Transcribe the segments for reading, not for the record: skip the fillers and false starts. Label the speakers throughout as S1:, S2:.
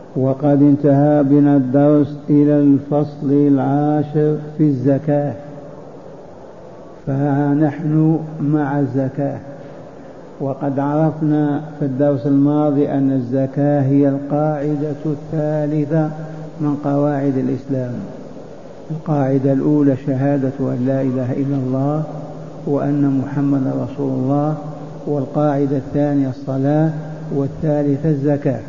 S1: وقد انتهى بنا الدرس إلى الفصل 10 في الزكاة، فنحن مع الزكاة. وقد عرفنا في الدرس الماضي أن الزكاة هي القاعدة الثالثة من قواعد الإسلام. القاعدة الأولى شهادة أن لا إله إلا الله وأن محمد رسول الله، والقاعدة الثانية الصلاة، والثالثة الزكاة.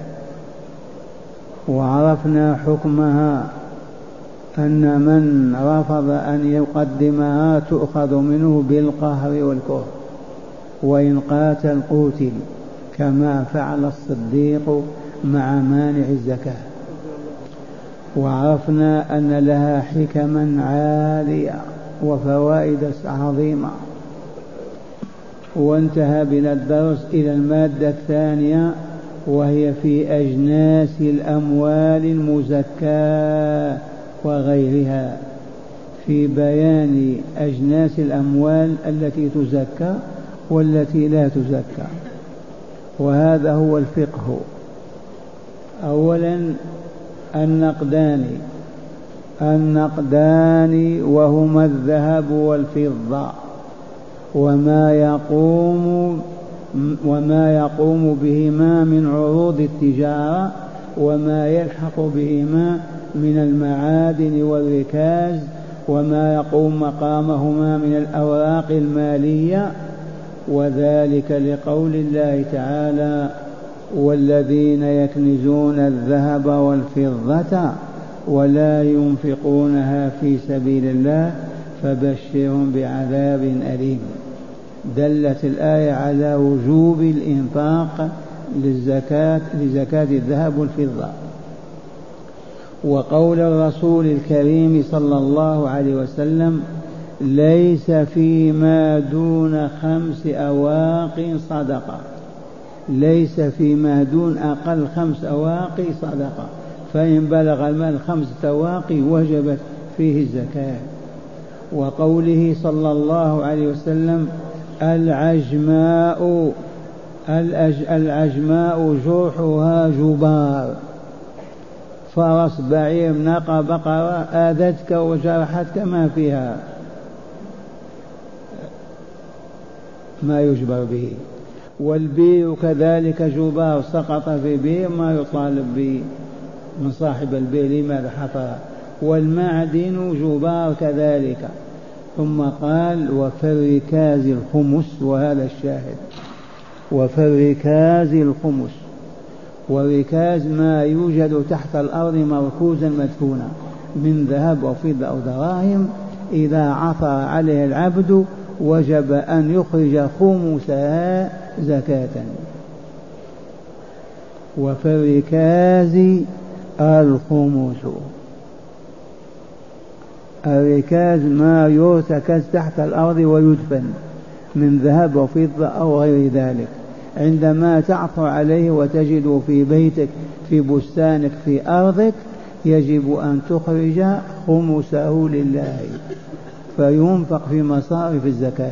S1: وعرفنا حكمها أن من رفض أن يقدمها تؤخذ منه بالقهر والكره، وإن قاتل قتل، كما فعل الصديق مع مانع الزكاة. وعرفنا أن لها حكما عالية وفوائد عظيمة. وانتهى بنا الدرس إلى المادة الثانية، وهي في أجناس الأموال المزكاة وغيرها، في بيان أجناس الأموال التي تزكى والتي لا تزكى. وهذا هو الفقه. أولا النقدان وهما الذهب والفضة، وما يقوم بهما من عروض التجارة، وما يلحق بهما من المعادن والركاز، وما يقوم مقامهما من الأوراق المالية. وذلك لقول الله تعالى: والذين يكنزون الذهب والفضة ولا ينفقونها في سبيل الله فبشرهم بعذاب أليم. دلت الآية على وجوب الإنفاق لزكاة الذهب والفضة. وقول الرسول الكريم صلى الله عليه وسلم: ليس فيما دون 5 أواق صدقة، ليس فيما دون أقل 5 أواق صدقة، فإن بلغ المال 5 أواق وجبت فيه الزكاة. وقوله صلى الله عليه وسلم: العجماء جرحها جبار، فرس، بعير، ناقة، بقرة آذتك وجرحتك ما فيها ما يجبر به. والبير كذلك جبار، سقط في بير ما يطالب به من صاحب البير لماذا حفر. والمعدن جبار كذلك. ثم قال: وفي الركاز الخمس، وهذا الشاهد، وفي الركاز الخمس. والركاز ما يوجد تحت الأرض مركوزا مدفونا من ذهب أو فضة أو دراهم، إذا عثر عليه العبد وجب أن يخرج خمسها زكاة. وفي الركاز الخمس. الركاز ما يرتكز تحت الأرض ويدفن من ذهب وفضة أو غير ذلك، عندما تعثر عليه وتجده في بيتك، في بستانك، في أرضك، يجب أن تخرج خمسه لله فينفق في مصارف الزكاة.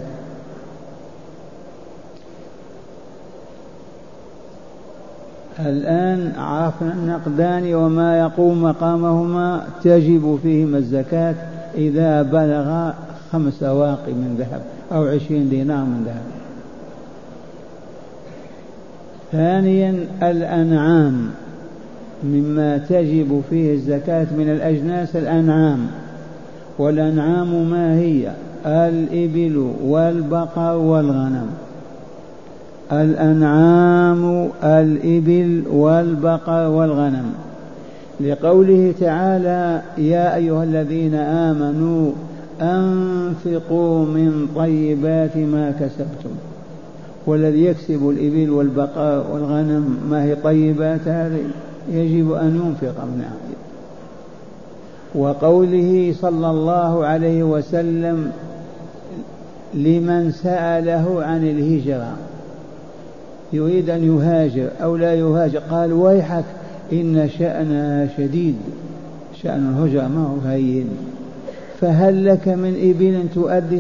S1: الآن عرفنا النقدان وما يقوم مقامهما تجب فيهما الزكاة إذا بلغ 5 أواق من ذهب أو 20 دينار من ذهب. ثانيا الأنعام، مما تجب فيه الزكاة من الأجناس الأنعام. والأنعام ما هي؟ الإبل والبقر والغنم. الأنعام الإبل والبقر والغنم، لقوله تعالى: يا أيها الذين آمنوا أنفقوا من طيبات ما كسبتم. والذي يكسب الإبل والبقر والغنم ما هي طيبات هذه يجب أن ينفق منها. وقوله صلى الله عليه وسلم لمن سأله عن الهجرة، يريد أن يهاجر أو لا يهاجر، قال: ويحك إن شأنها شديد، شأن الهجرة ما هو هين، فهل لك من إبل تؤدي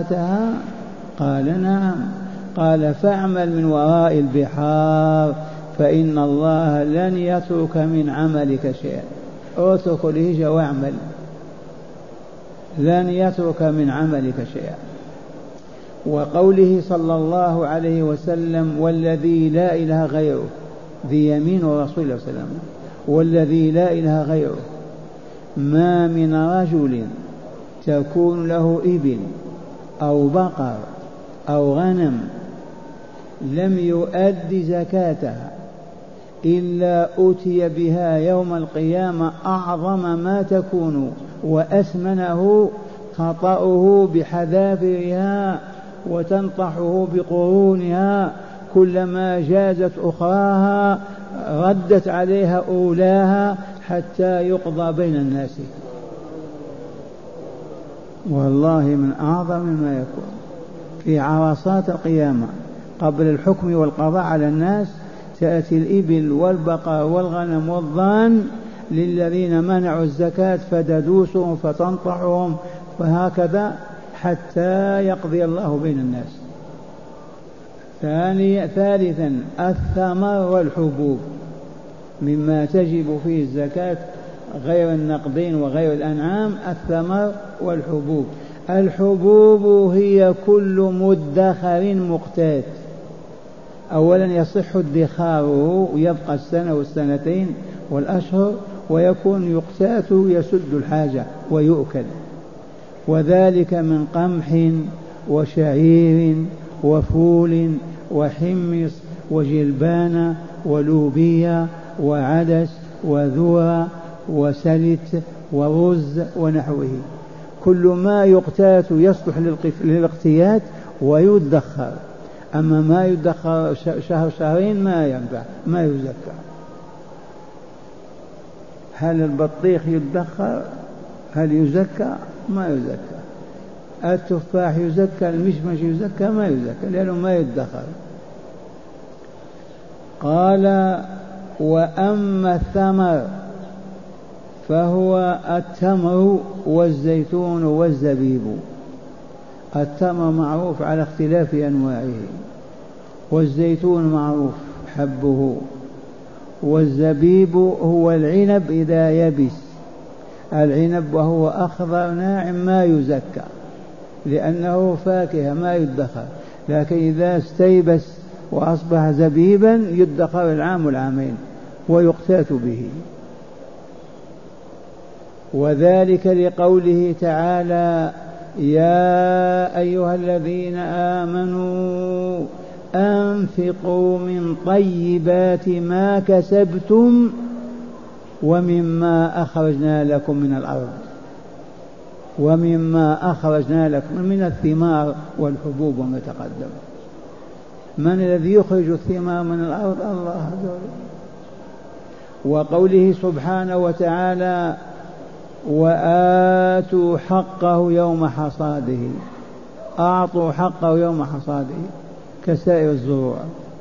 S1: صدقتها؟ قال: نعم. قال: فاعمل من وراء البحار فإن الله لن يترك من عملك شيئا. اترك الهجرة واعمل، لن يترك من عملك شيئا. وقوله صلى الله عليه وسلم والذي لا إله غيره، ذي يمين رسول الله صلى الله عليه وسلم، والذي لا إله غيره، ما من رجل تكون له إبل أو بقر أو غنم لم يؤد زكاتها إلا أتي بها يوم القيامة أعظم ما تكون وأثمنه خطأه بحذافيرها وتنطحه بقرونها، كلما جازت أخراها ردت عليها أولاها حتى يقضى بين الناس. والله من أعظم ما يكون في عرصات القيامة قبل الحكم والقضاء على الناس، تأتي الإبل والبقر والغنم والضان للذين منعوا الزكاة فتدوسهم فتنطحهم، وهكذا حتى يقضي الله بين الناس. ثالثا الثمر والحبوب مما تجب فيه الزكاة غير النقدين وغير الأنعام، الثمر والحبوب. الحبوب هي كل مدخر مقتات، أولا يصح ادخاره ويبقى السنة والسنتين والأشهر، ويكون يقتات يسد الحاجة ويؤكل، وذلك من قمح وشعير وفول وحمص وجلبان ولوبيا وعدس وذرة وسلت ورز ونحوه، كل ما يقتات يصلح للاقتيات ويدخر. أما ما يدخر شهر شهرين ما ينفع، ما يزكى. هل البطيخ يدخر؟ هل يزكى؟ ما يزكى. التفاح يزكى؟ المشمش يزكى؟ ما يزكى لأنه ما يدخر. قال وأما الثمر فهو التمر والزيتون والزبيب. التمر معروف على اختلاف أنواعه، والزيتون معروف حبه، والزبيب هو العنب إذا يبس. العنب وهو أخضر ناعم ما يزكى لأنه فاكهة ما يدخر، لكن إذا استيبس وأصبح زبيبا يدخر العام والعامين ويقتات به. وذلك لقوله تعالى يا أيها الذين آمنوا أنفقوا من طيبات ما كسبتم ومما أخرجنا لكم من الأرض، ومما أخرجنا لكم من الثمار والحبوب وما تقدم. من الذي يخرج الثمار من الأرض؟ الله عز وجل. وقوله سبحانه وتعالى وآتوا حقه يوم حصاده، أعطوا حقه يوم حصاده كسائر الزروع.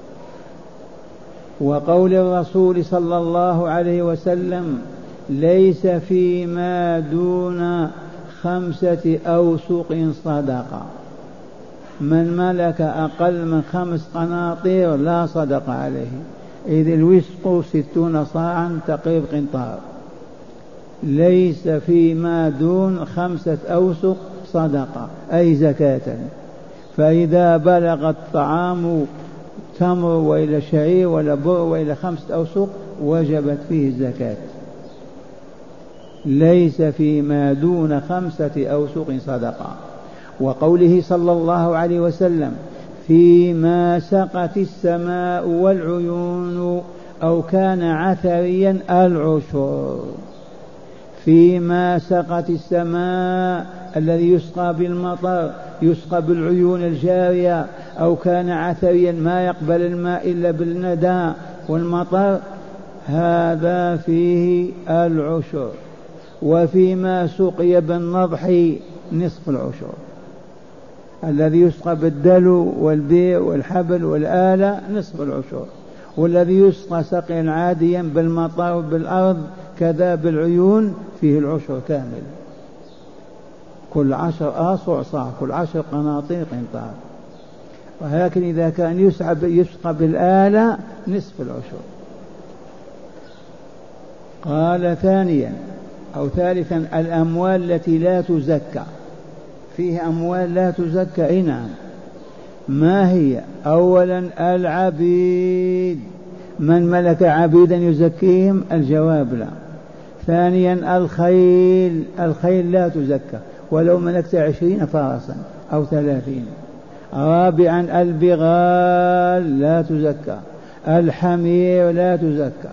S1: وقول الرسول صلى الله عليه وسلم ليس فيما دون 5 أوسق صدقة، من ملك أقل من 5 قناطير لا صدق عليه، إذ الوسق 60 صاعا تقريب قنطار. ليس فيما دون 5 أوسق صدقة أي زكاة. فإذا بلغ الطعام تمر وإلى شعير ولا بر وإلى 5 أوسق وجبت فيه الزكاة. ليس فيما دون 5 أوسق صدقة. وقوله صلى الله عليه وسلم فيما سقت السماء والعيون أو كان عثريا العشر. فيما سقت السماء الذي يسقى بالمطر، يسقى بالعيون الجارية، أو كان عثريا ما يقبل الماء إلا بالندى والمطر، هذا فيه العشر. وفيما سقي بالنضح نصف العشر، الذي يسقى بالدلو والبير والحبل والآلة نصف العشر، والذي يسقى سقيا عاديا بالمطر بالأرض كذا بالعيون فيه العشر كامل. كل 10 آصع صاع، كل 10 قناطير قنطار. ولكن إذا كان يسقى بالآلة نصف العشر. قال ثانيا أو ثالثا الأموال التي لا تزكى. فيه أموال لا تزكى، نعم. ما هي؟ أولا العبيد، من ملك عبيدا يزكيهم؟ الجواب لا. ثانيا الخيل لا تزكى ولو ملكت 20 فرسا أو 30. رابعا البغال لا تزكى، الحمير لا تزكى.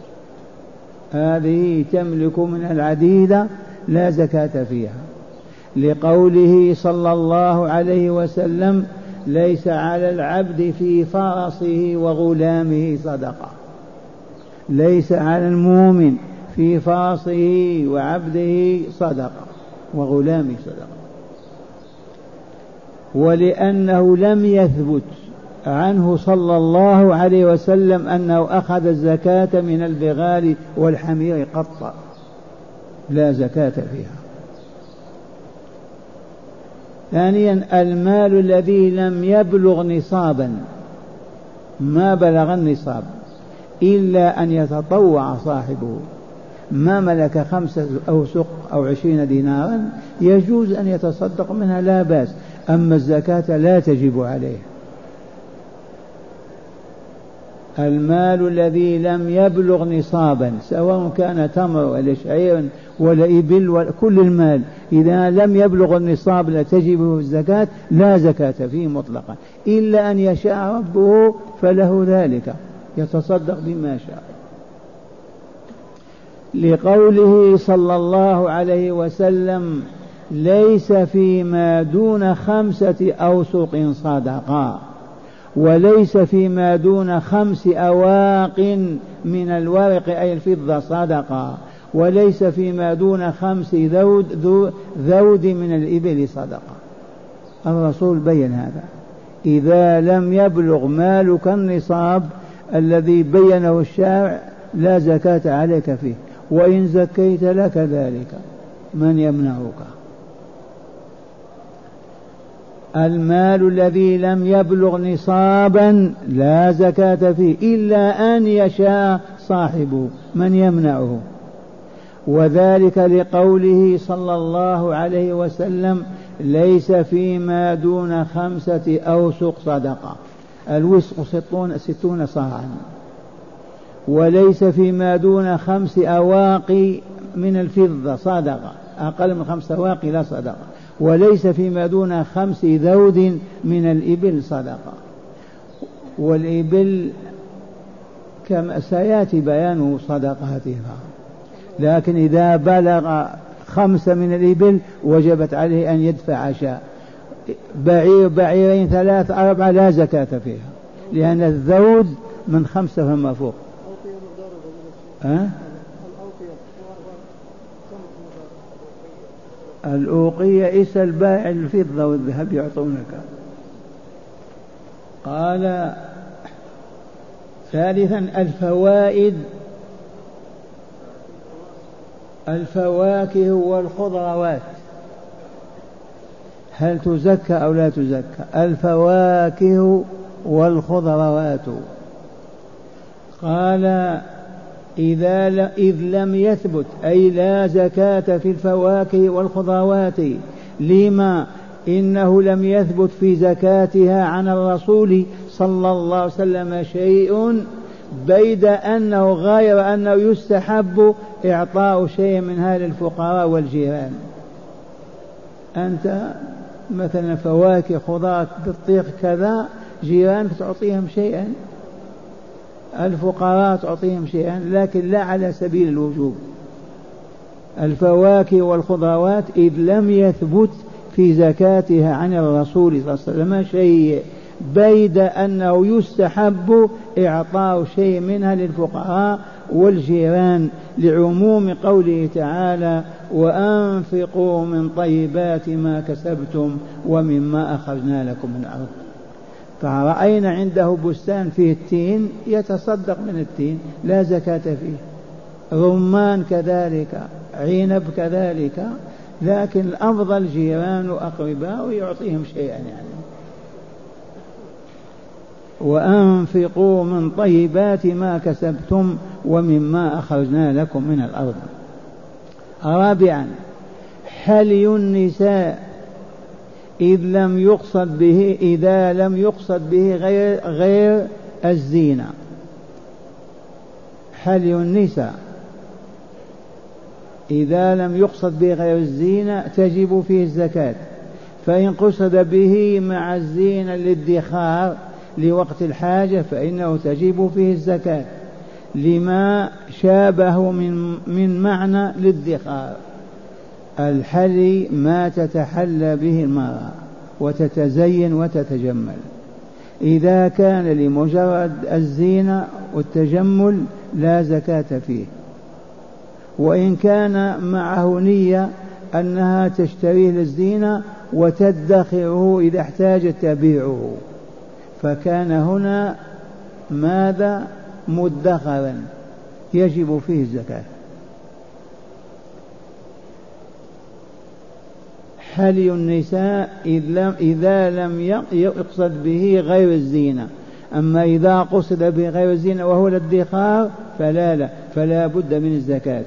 S1: هذه تملك من العديدة لا زكاة فيها، لقوله صلى الله عليه وسلم: ليس على العبد في فرسه وغلامه صدقة. ليس على المؤمن في فرسه وعبده صدقة وغلامه صدقة. ولأنه لم يثبت عنه صلى الله عليه وسلم أنه أخذ الزكاة من البغال والحمير قط، لا زكاة فيها. ثانيا المال الذي لم يبلغ نصابا، ما بلغ النصاب إلا أن يتطوع صاحبه، ما ملك 5 أوسق أو 20 دينارا يجوز أن يتصدق منها لا بأس، أما الزكاة لا تجب عليه. المال الذي لم يبلغ نصابا، سواء كان تمر ولا شعير ولا إبل ولا كل المال، إذا لم يبلغ النصاب لا تجب الزكاة، لا زكاة فيه مطلقا، إلا أن يشاء ربه فله ذلك، يتصدق بما شاء. لقوله صلى الله عليه وسلم: ليس فيما دون 5 أوسق صدقة، وليس فيما دون 5 أواق من الورق أي الفضة صدقة، وليس فيما دون 5 ذود من الإبل صدقة. الرسول بين هذا. إذا لم يبلغ مالك النصاب الذي بينه الشارع لا زكاة عليك فيه، وإن زكيت لك ذلك، من يمنعك؟ المال الذي لم يبلغ نصابا لا زكاة فيه إلا أن يشاء صاحبه، من يمنعه؟ وذلك لقوله صلى الله عليه وسلم: ليس فيما دون 5 أوسق صدقة، الوسق 60 صاعا، وليس فيما دون 5 أواق من الفضة صدقة، أقل من 5 أواق لا صدقة، وليس فيما دون 5 ذود من الإبل صدقة. والإبل كما سيأتي بيان صدقاتها، لكن إذا بلغ 5 من الإبل وجبت عليه أن يدفع شاء، بعير، بعيرين، 3، 4 لا زكاة فيها، لأن الذود من 5 فما فوق. الأوقية اسأل بائع الفضة والذهب يعطونك. قال ثالثا الفوائد، الفواكه والخضروات هل تزكى أو لا تزكى؟ الفواكه والخضروات. قال إذ لم يثبت، أي لا زكاة في الفواكه والخضروات. لما؟ إنه لم يثبت في زكاتها عن الرسول صلى الله عليه وسلم شيء، بيد أنه غير أنه يستحب إعطاء شيء منها للفقراء والجيران. أنت مثلا فواكه خضار بطيخ كذا، جيرانك تعطيهم شيئا، الفقراء تعطيهم شيئا، لكن لا على سبيل الوجوب. الفواكه والخضروات إذ لم يثبت في زكاتها عن الرسول صلى الله عليه وسلم شيء، بيد أنه يستحب إعطاء شيء منها للفقراء والجيران، لعموم قوله تعالى: وأنفقوا من طيبات ما كسبتم ومما أخرجنا لكم من الأرض. فرأينا عنده بستان فيه التين يتصدق من التين، لا زكاة فيه. رمان كذلك، عنب كذلك، لكن الأفضل جيران وأقرباء ويعطيهم شيئا يعني. وأنفقوا من طيبات ما كسبتم ومما أخرجنا لكم من الأرض. رابعا حلي النساء إذا لم يقصد به غير الزينة. حلي النساء إذا لم يقصد به غير الزينة تجب فيه الزكاة، فإن قصد به مع الزينة للادخار لوقت الحاجة فإنه تجب فيه الزكاة لما شابه من معنى الادخار. الحلي ما تتحلى به المرأة وتتزين وتتجمل، إذا كان لمجرد الزينة والتجمل لا زكاة فيه، وإن كان معه نية أنها تشتريه للزينة وتدخره إذا احتاجت تبيعه فكان هنا ماذا؟ مدخرا يجب فيه الزكاة. حلي النساء إذا لم يقصد به غير الزينة، أما إذا قصد به غير الزينة وهو الادخار فلا بد من الزكاة.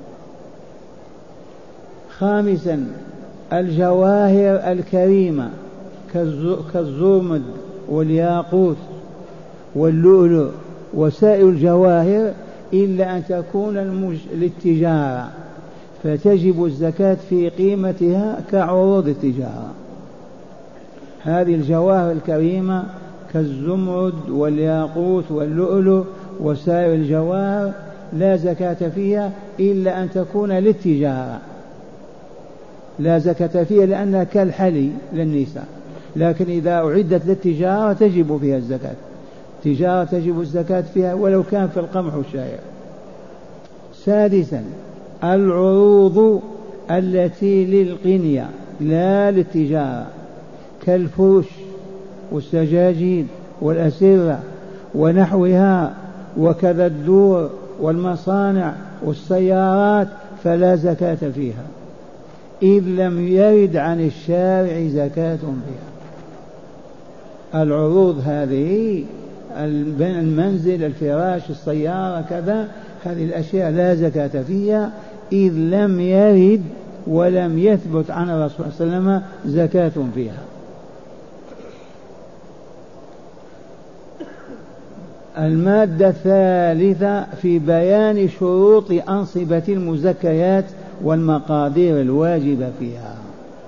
S1: خامسا الجواهر الكريمة كالزرمد والياقوت واللؤلؤ وسائر الجواهر إلا أن تكون للتجارة فتجب الزكاة في قيمتها كعروض التجارة. هذه الجواهر الكريمة كالزمرد والياقوت واللؤلؤ وسائر الجواهر لا زكاة فيها إلا أن تكون للتجارة، لا زكاة فيها لأنها كالحلي للنساء، لكن إذا أعدت للتجارة تجب فيها الزكاة. التجارة تجب الزكاة فيها ولو كان في القمح والشعير. سادسا العروض التي للقنية لا للتجارة كالفرش والسجاجيد والأسرة ونحوها، وكذا الدور والمصانع والسيارات فلا زكاة فيها إذ لم يرد عن الشارع زكاة فيها. العروض هذه المنزل الفراش السيارة كذا هذه الأشياء لا زكاة فيها إذ لم يرد ولم يثبت عن الرسول صلى الله عليه وسلم زكاة فيها. المادة الثالثة في بيان شروط أنصبة المزكيات والمقادير الواجبة فيها.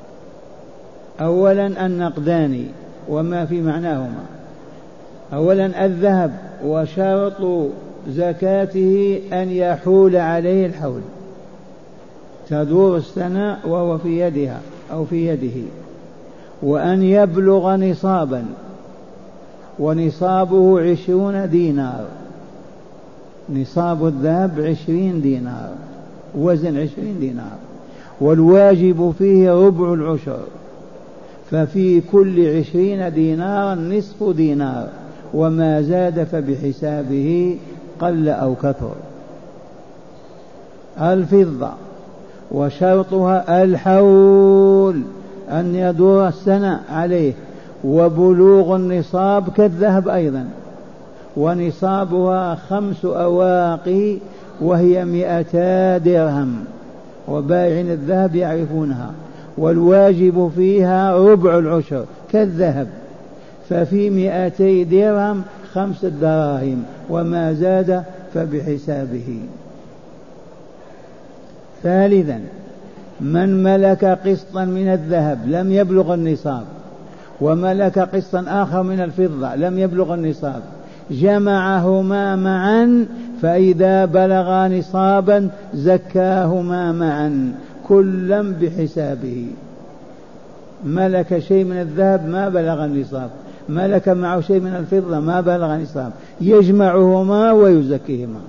S1: أولا النقدان وما في معناهما. أولا الذهب وشرط زكاته أن يحول عليه الحول، تدور السنة وهو في يدها أو في يده، وأن يبلغ نصابا ونصابه 20 دينار. نصاب الذهب 20 دينار، وزن 20 دينار، والواجب فيه ربع العشر، ففي كل 20 دينارا نصف دينار، وما زاد فبحسابه قل أو كثر. الفضة وشرطها الحول أن يدور السنة عليه، وبلوغ النصاب كالذهب أيضا، ونصابها 5 أواقي وهي 200 درهم، وبائعين الذهب يعرفونها، والواجب فيها ربع العشر كالذهب، ففي 200 درهم 5 دراهم، وما زاد فبحسابه. ثالثا من ملك قسطا من الذهب لم يبلغ النصاب، وملك قسطا آخر من الفضة لم يبلغ النصاب، جمعهما معا، فإذا بلغا نصابا زكاهما معا كلا بحسابه. ملك شيء من الذهب ما بلغ النصاب، ملك معه شيء من الفضة ما بلغ النصاب، يجمعهما ويزكيهما.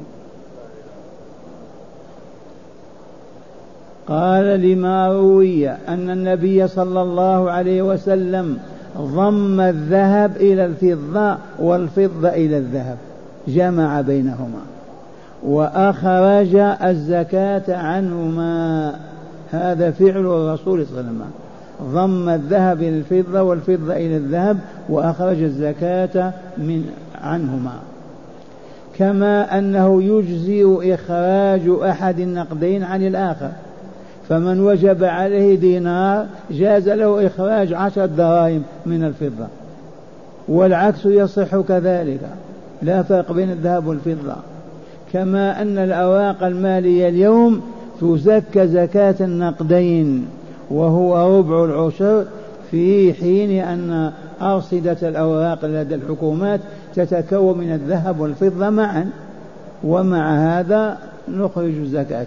S1: قال لما روي أن النبي صلى الله عليه وسلم ضم الذهب إلى الفضة والفضة إلى الذهب، جمع بينهما وأخرج الزكاة عنهما. هذا فعل الرسول صلى الله عليه وسلم، ضم الذهب إلى الفضة والفضة إلى الذهب وأخرج الزكاة عنهما. كما أنه يجزئ إخراج أحد النقدين عن الآخر، فمن وجب عليه دينار جاز له إخراج 10 دراهم من الفضة، والعكس يصح كذلك، لا فرق بين الذهب والفضة. كما أن الأوراق المالية اليوم تزكى زكاة النقدين وهو ربع العشر، في حين أن أرصدة الأوراق لدى الحكومات تتكون من الذهب والفضة معا، ومع هذا نخرج الزكاة.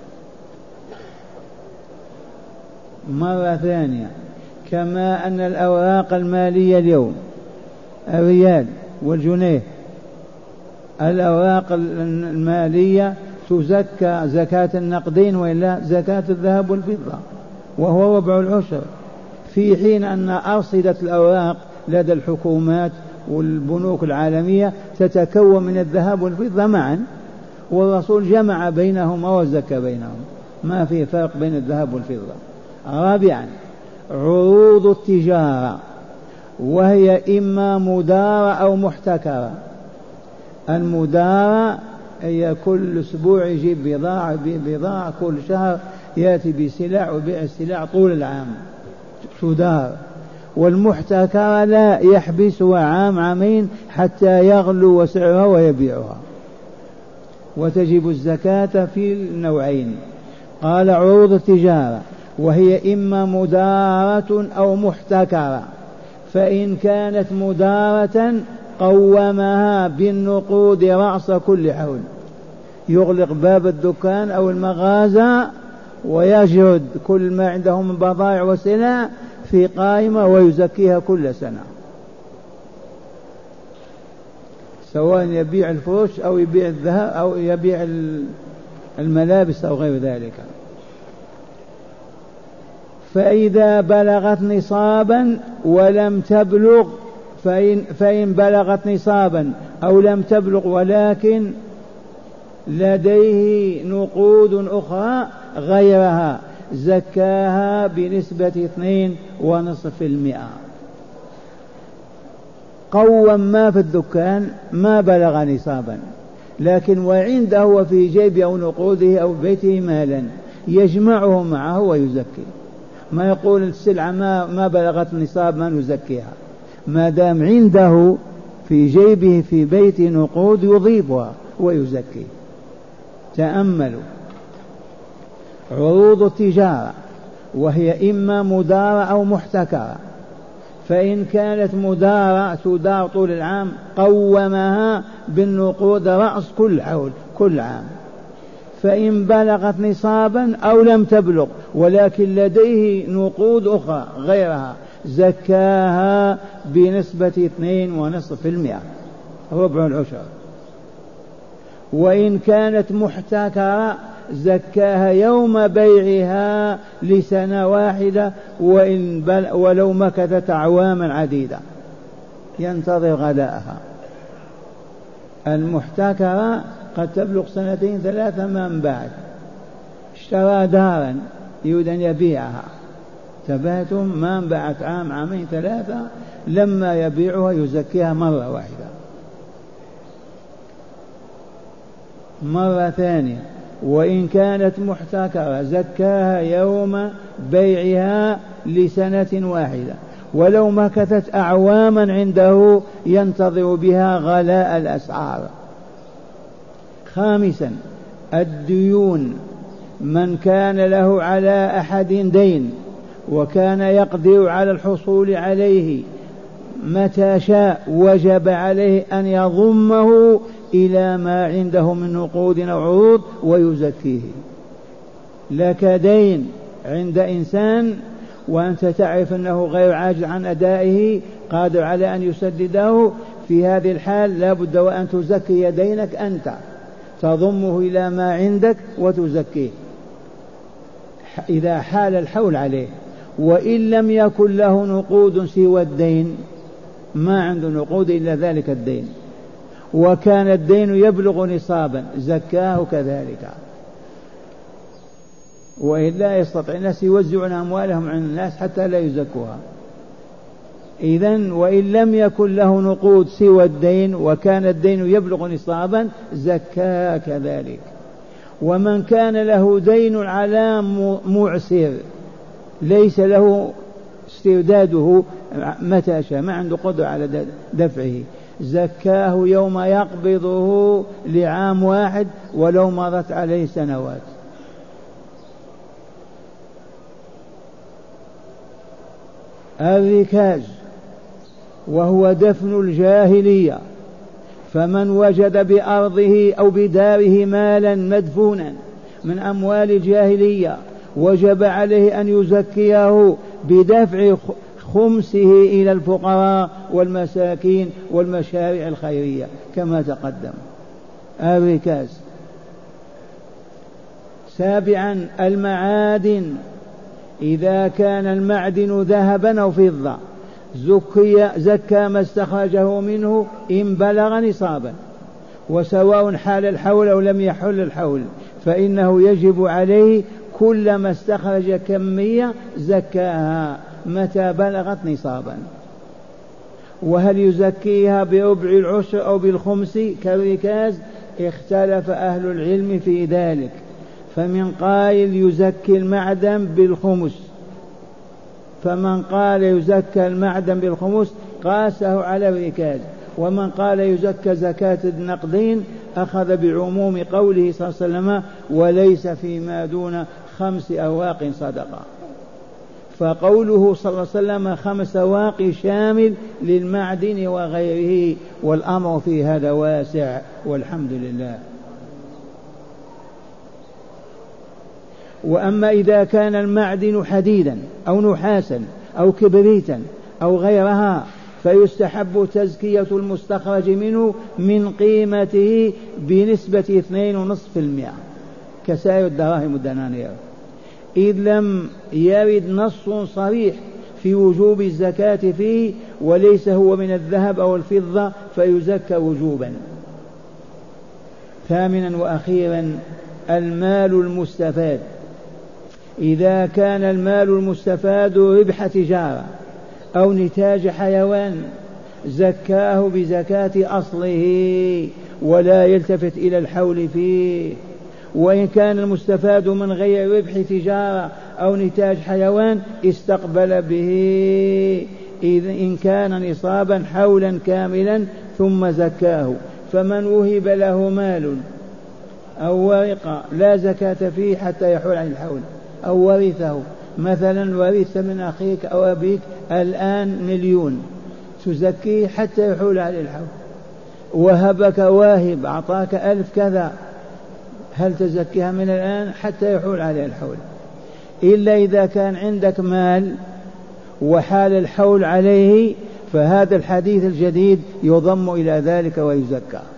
S1: مرة ثانية، كما أن الأوراق المالية اليوم الريال والجنيه، الأوراق المالية تزكى زكاة النقدين وإلا زكاة الذهب والفضة وهو ربع العشر، في حين أن أرصدة الأوراق لدى الحكومات والبنوك العالمية تتكون من الذهب والفضة معا، والرسول جمع بينهما وزكى بينهم، ما في فرق بين الذهب والفضة. رابعا، عروض التجارة، وهي إما مدارة أو محتكرة. المدارة هي كل أسبوع يجيب بضاعة كل شهر يأتي بسلع وبيع السلع طول العام تدار. والمحتكرة لا، يحبسها عام عامين حتى يغلو سعرها ويبيعها، وتجب الزكاة في النوعين. قال عروض التجارة وهي إما مدارة أو محتكرة، فإن كانت مدارة قومها بالنقود رأس كل حول، يغلق باب الدكان أو المغازة ويجرد كل ما عنده من بضائع وسلع في قائمة ويزكيها كل سنة، سواء يبيع الفرش أو يبيع الذهب أو يبيع الملابس أو غير ذلك. فإذا بلغت نصابا ولم تبلغ، فإن بلغت نصابا أو لم تبلغ ولكن لديه نقود أخرى غيرها زكاها بنسبة 2.5%. قوم ما في الدكان ما بلغ نصابا، لكن وعنده وفي جيبه أو نقوده أو بيته مالا يجمعه معه ويزكي، ما يقول السلعة ما بلغت نصاب ما نزكيها، ما دام عنده في جيبه في بيته نقود يضيفها ويزكي. تأملوا عروض التجارة وهي إما مدارة أو محتكرة، فإن كانت مدارة تدار طول العام قومها بالنقود رأس كل حول كل عام، فإن بلغت نصابا أو لم تبلغ ولكن لديه نقود أخرى غيرها زكاها بنسبة 2.5%، ربع العشر. وإن كانت محتكرة زكاها يوم بيعها لسنة واحدة ولو مكثت أعواما عديدة ينتظر غلاءها. المحتكرة قد تبلغ 2-3 ما انباعت، اشترى دارا يريد أن يبيعها، تبهتم ما انباعت عام عامين 3، لما يبيعها يزكيها مرة واحدة. مرة ثانية، وإن كانت محتكرة زكاها يوم بيعها لسنة واحدة ولو مكثت أعواما عنده ينتظر بها غلاء الأسعار. خامسا، الديون، من كان له على أحد دين وكان يقدر على الحصول عليه متى شاء وجب عليه أن يضمه إلى ما عنده من نقود أو عروض ويزكيه. لك دين عند إنسان وأنت تعرف أنه غير عاجز عن أدائه قادر على أن يسدده، في هذه الحال لا بد وأن تزكي دينك، أنت تضمه إلى ما عندك وتزكيه إذا حال الحول عليه. وإن لم يكن له نقود سوى الدين، ما عنده نقود إلا ذلك الدين، وكان الدين يبلغ نصابا زكاه كذلك. وإلا يستطيع الناس يوزعون أموالهم عن الناس حتى لا يزكوها. إذن وإن لم يكن له نقود سوى الدين وكان الدين يبلغ نصابا زكاها كذلك. ومن كان له دين على معسر ليس له استرداده متى شاء، ما عنده قدرة على دفعه، زكاه يوم يقبضه لعام واحد ولو مضت عليه سنوات. الركاز وهو دفن الجاهلية، فمن وجد بأرضه أو بداره مالا مدفونا من أموال الجاهلية وجب عليه أن يزكيه بدفع خمسه إلى الفقراء والمساكين والمشاريع الخيرية كما تقدم. الركاز. سابعا المعادن، إذا كان المعدن ذهبا أو فضة زكى ما استخرجه منه إن بلغ نصابا، وسواء حال الحول أو لم يحل الحول فإنه يجب عليه كلما استخرج كمية زكاها متى بلغت نصابا. وهل يزكيها بربع العشر أو بالخمس كالركاز؟ اختلف أهل العلم في ذلك، فمن قائل يزكي المعدن بالخمس، فمن قال يزكى المعدن بالخمس قاسه على الركاز، ومن قال يزكى زكاة النقدين أخذ بعموم قوله صلى الله عليه وسلم وليس فيما دون 5 أواق صدقة. فقوله صلى الله عليه وسلم 5 أواق شامل للمعدن وغيره، والأمر في هذا واسع والحمد لله. وأما إذا كان المعدن حديدا أو نحاسا أو كبريتا أو غيرها فيستحب تزكية المستخرج منه من قيمته بنسبة 2.5% كسائر الدراهم والدنانير، إذ لم يرد نص صريح في وجوب الزكاة فيه، وليس هو من الذهب أو الفضة فيزكى وجوبا. ثامنا وأخيرا المال المستفاد، إذا كان المال المستفاد ربح تجارة أو نتاج حيوان زكاه بزكاة أصله ولا يلتفت إلى الحول فيه. وإن كان المستفاد من غير ربح تجارة أو نتاج حيوان استقبل به إن كان نصابا حولا كاملا ثم زكاه. فمن وهب له مال أو ورقة لا زكاة فيه حتى يحول عن الحول، أو ورثه، مثلا ورثت من أخيك أو أبيك الآن 1,000,000 تزكيه حتى يحول عليه الحول. وهبك واهب أعطاك 1000 كذا، هل تزكيها من الآن حتى يحول عليه الحول؟ إلا إذا كان عندك مال وحال الحول عليه، فهذا الحديث الجديد يضم إلى ذلك ويزكى.